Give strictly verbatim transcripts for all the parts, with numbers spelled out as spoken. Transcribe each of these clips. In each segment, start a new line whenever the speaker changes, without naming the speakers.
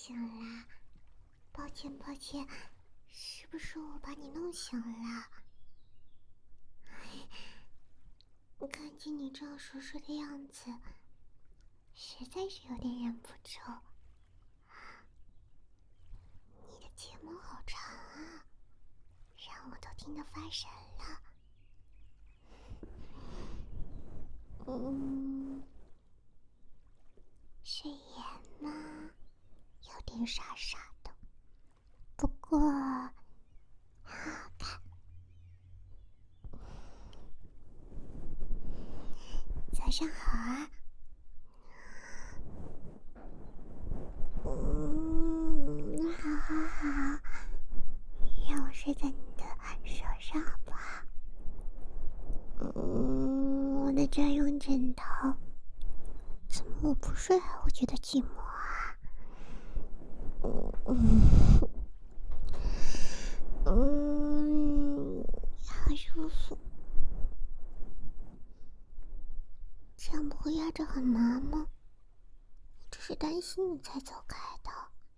醒了，抱歉抱歉，是不是我把你弄醒了？看见你这样熟睡的样子，实在是有点忍不住。你的睫毛好长啊，让我都听得发神了。嗯，睡眼吗？有点傻傻的，不过很好看。早上好啊。嗯，好好好，让我睡在你的手上好不好？嗯，我的专用枕头。怎么我不睡还会觉得寂寞啊？嗯嗯嗯，好舒服。这样不会压着很麻吗？我只是担心你才走开的。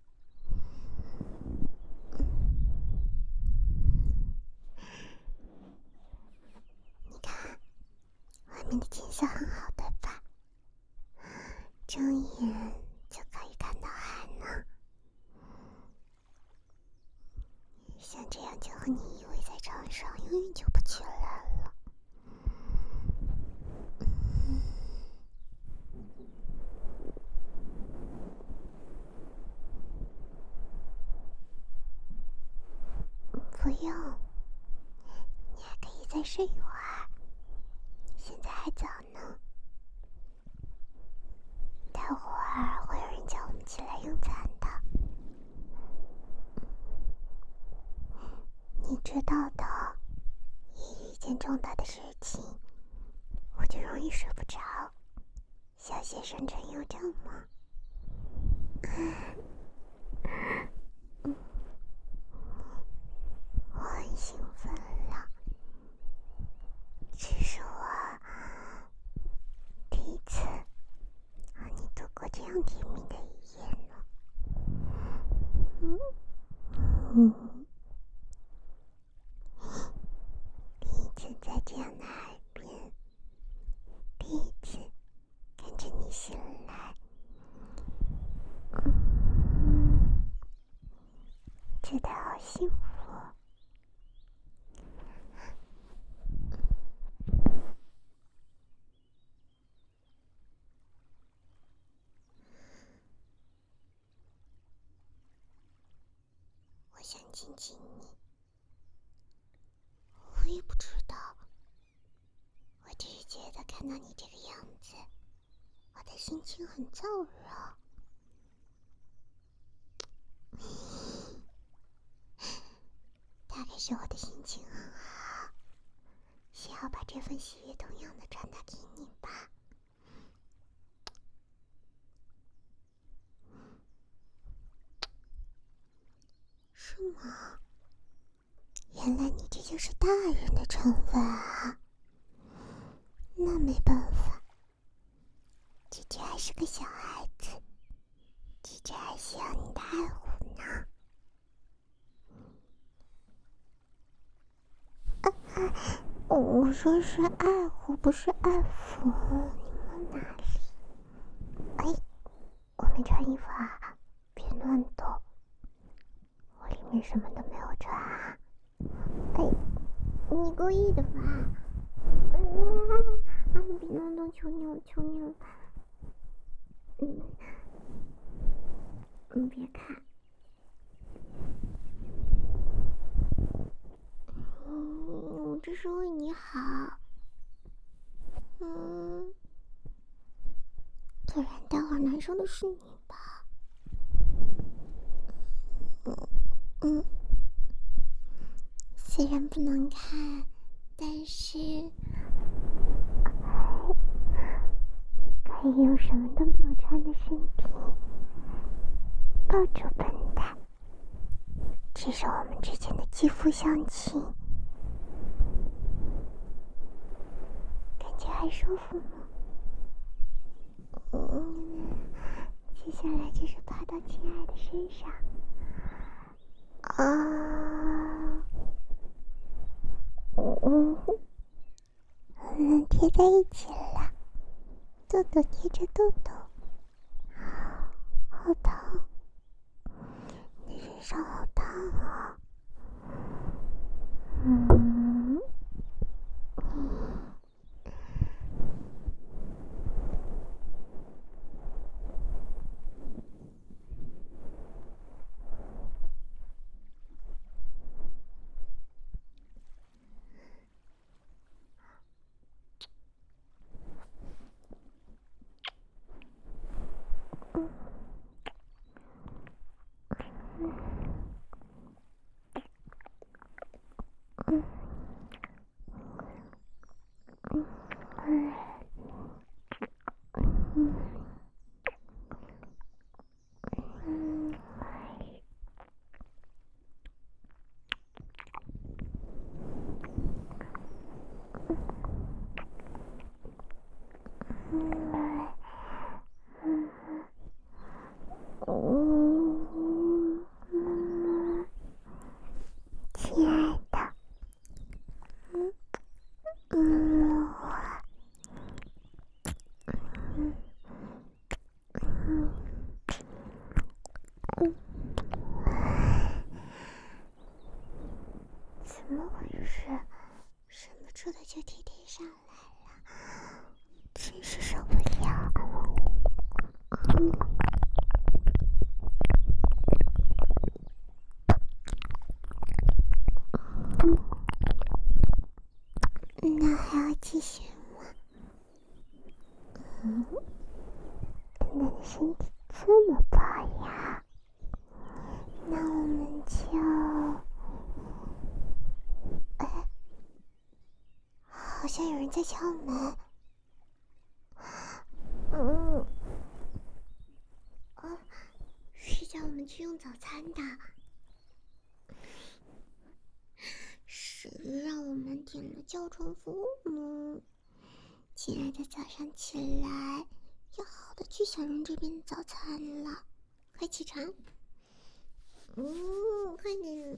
你看，外面的景色很好，对吧？睁眼就可以看到海呢。像这样就和你依偎在床上，永远就不起来了。不用，你还可以再睡一会儿，现在还早呢。待会儿会有人叫我们起来用餐的，你知道的。一遇见重大的事情，我就容易睡不着。小学生真有症吗？我很兴奋了，这是我第一次和你度过这样甜蜜的一夜呢。嗯嗯，第一次在这样的海边，第一次看着你醒来，嗯，觉得好幸福。我想亲亲你，我也不知道，我只是觉得看到你这个样子，我的心情很燥热。大概是我的心情很好，想要把这份喜悦同样的传达给你吧。是吗？原来你这就是大人的成分啊。那没办法，姐姐还是个小孩子，姐姐还需要你的爱护呢。啊啊，我说是爱护，不是爱抚。你摸哪里？哎，我没穿衣服啊，别乱动。我里面什么都没有穿啊。哎，你故意的吧？啊啊！你别乱动，求你了，求你了。嗯，你别看。嗯，我这是为你好。嗯，不然待会儿难受的是你吧？嗯嗯，虽然不能看，但是可以用什么都没有穿的身体抱住本蛋，这是我们之间的肌肤相亲，感觉还舒服吗？嗯，谢下来就是爬到亲爱的身上。啊，嗯，我们贴在一起了，豆豆贴着豆豆，好烫，你身上好烫啊！嗯，亲爱的，嗯，怎么回事？忍不住的就贴贴上来了，真是受不了。嗯，那还要继续吗？嗯，你的身体这么棒呀，那我们就……哎，好像有人在敲门。嗯，啊，是叫我们去用早餐的，是让我们点了叫床服务呢。亲爱的，早上起来要好好的去小荣这边的早餐了，快起床！嗯，快点！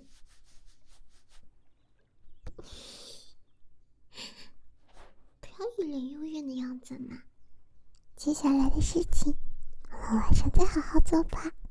不要一脸幽怨的样子嘛。接下来的事情，我们晚上再好好做吧。